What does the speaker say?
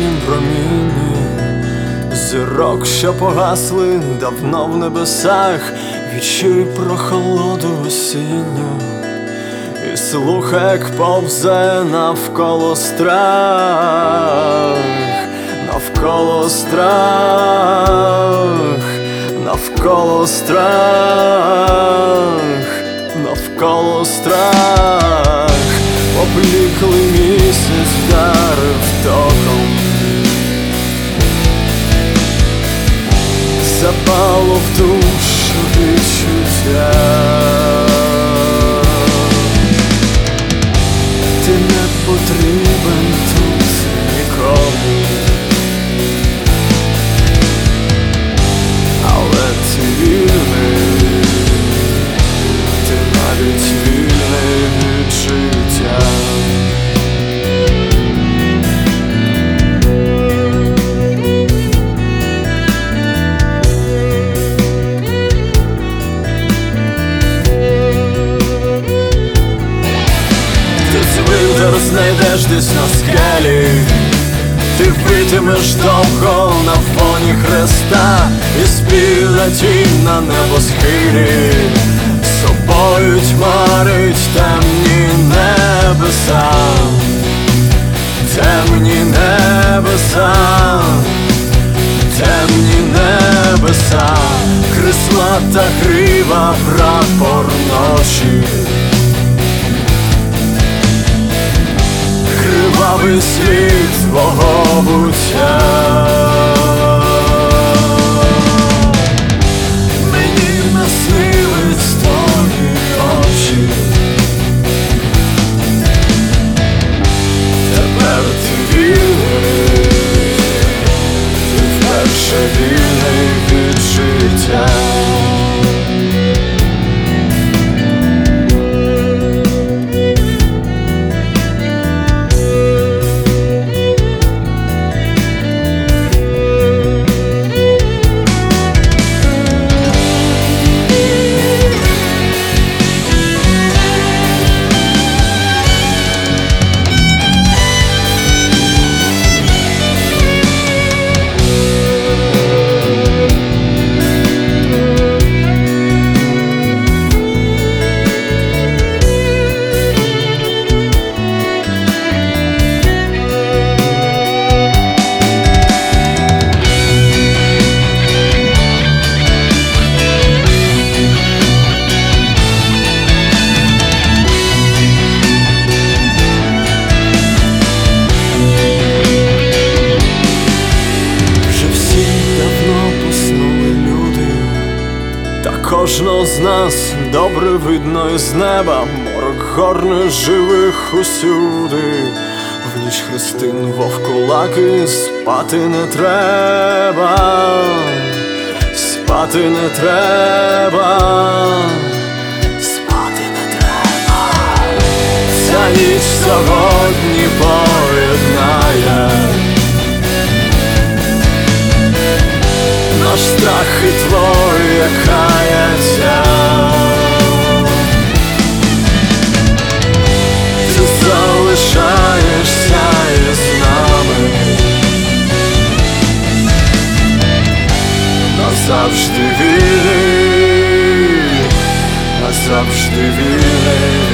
синім промінні зірок, що погасли давно в небесах. Відчуй прохолоду осінню і слухай, як повзе навколо страх, навколо страх, навколо страх, навколо страх. Побліклий місяць вдарив током, запало в душу відчуття. Ти не потрібен тут нікому, але ти вільний, ти навіть вільний від життя. Знайдеш десь на скелі, ти битимеш довго на фоні хреста, і спіла тінь на небосхилі, собою тьмарить темні небеса, темні небеса, темні небеса, крислата грива, прапор ночі. Кривавий світ твого буття. Мені наснились твої очі, тепер ти вільний, ти вперше вільний від життя. Кожного з нас добре видно із неба, морок горне живих усюди. В ніч хрестин вовкулаки, спати не треба, спати не треба, спати не треба. Ця ніч сьогодні поєднає наш страх і твоє каяття. Ти залишаєшся із нами, назавжди вільний, назавжди вільний.